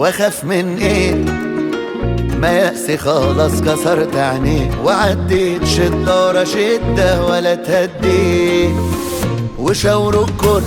واخاف من ايه؟ ما يأسي خلاص كسرت عينيه، وعديت شدة ورا شدة ولا تهديت. وشاوروا الكل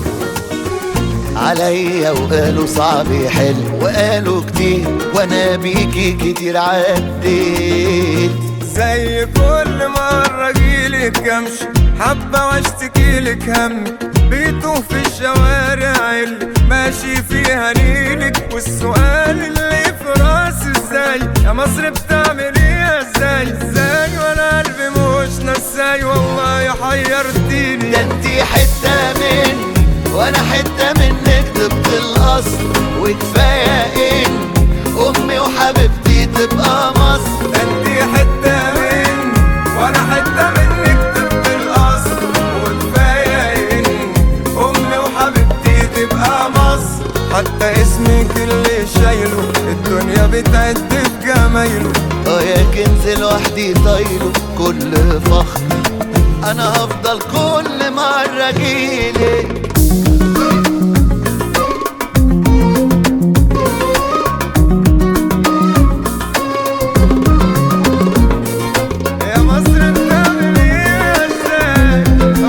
عليا وقالوا صعب يحل، وقالوا كتير وانا بيكي كتير عديت. زي كل مرة جيلك امشي حبة واشتكيلك همي، بيتوه في الشوارع اللي ماشي فيها نيلك. والسؤال اللي في راسي ازاي يا مصر بتعمليها ازاي وانا قلبي مش نساي، والله حيرتيني. ده انتي حتة مني وانا حتة منك طبق الاصل، وكفاية ان امي وحبيبتي تبقى مصر. ده انتي حتة مني وانا حتة منك طبق الاصل، وكفاية ان امي وحبيبتي تبقى مصر. حتى اسمك اللي شايله الدنيا بتعد بجمايله، يا كنز لوحدي طايله كل فخر. انا هفضل كل مرة اجيلك. يا مصر بتعمليها ازاي؟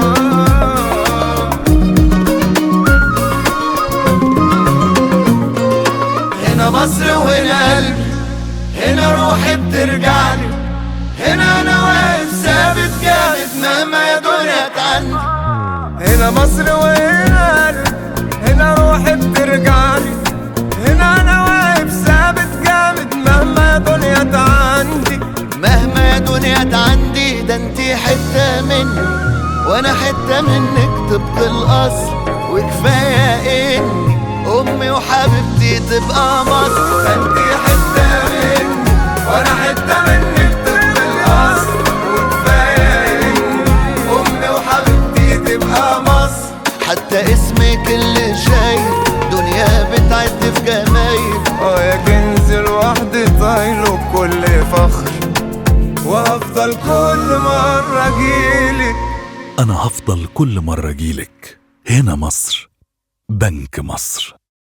هنا مصر وهنا قلبي، هنا روحي بترجعلي، هنا انا واقف ثابت جامد مهما يا دنيا تعني. هنا مصر وهنا قلبي، هنا روحي بترجعلي، هنا انا واقف ثابت جامد مهما يا دنيا تعندي. مهما يا دنيا تعندي. ده انتي حتة مني وانا حتة منك طبق الاصل، وكفاية اني امي وحبيبتي تبقى مصر. ده انتي حتة مني وانا حتة منك طبق الاصل، وكفاية اني امي وحبيبتي تبقى مصر. حتى اسمك اللي شايل دنيا بتعد في جمايل. يا كنز لوحدي طايله بكل فخر، وهفضل كل مرة اجيلك. أنا هفضل كل مرة أجيلك. هنا مصر، بنك مصر.